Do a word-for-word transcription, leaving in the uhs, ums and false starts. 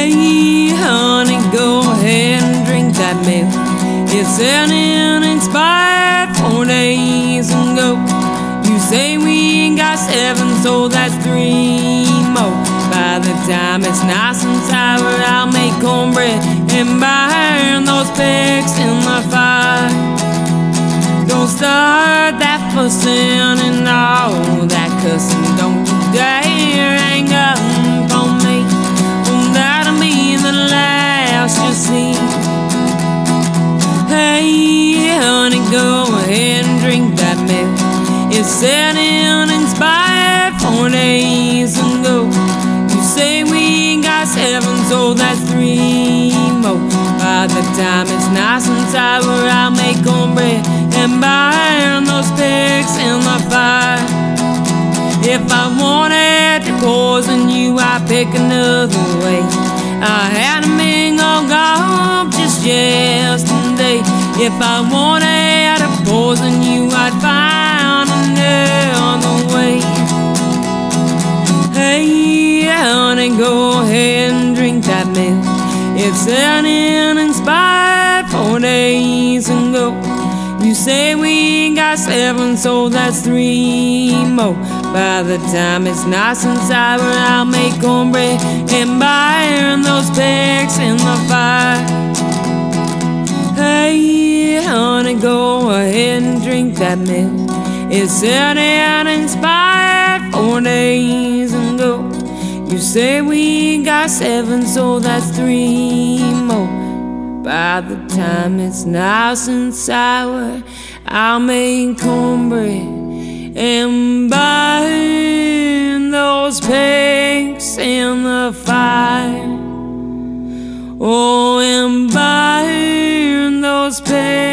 Hey, honey, go ahead and drink that milk. It's sitting inspired four days ago. You say we ain't got seven, so that's three more. By the time it's nice and sour, I'll make cornbread and burn those pigs in the fire. Don't start that fussing and all that cussing. Don't you dare hang up on me. Oh, that'll be the last you see. Hey, honey, go ahead and drink that milk. It's sitting inspired four days ago. You say we ain't got seven, so that's three more. By the time it's nice and sour, I'll make cornbread and burn those pigs in the fire. If I wanted to poison you, I'd pick another way. I had a mingle gone just yesterday. If I wanted to poison you, I'd find another way. Hey, honey, go ahead and drink that milk. It's sitting inspired four days ago. You say we ain't got seven, so that's three more. By the time it's nice and sour, I'll make cornbread and burn those pigs in the fire. Hey, honey, go ahead and drink that milk. It's sitting inspired four days ago. You say we ain't got seven, so that's three more. By the time it's nice and sour, I'll make cornbread and burn those pigs in the fire. Oh, and burn those pigs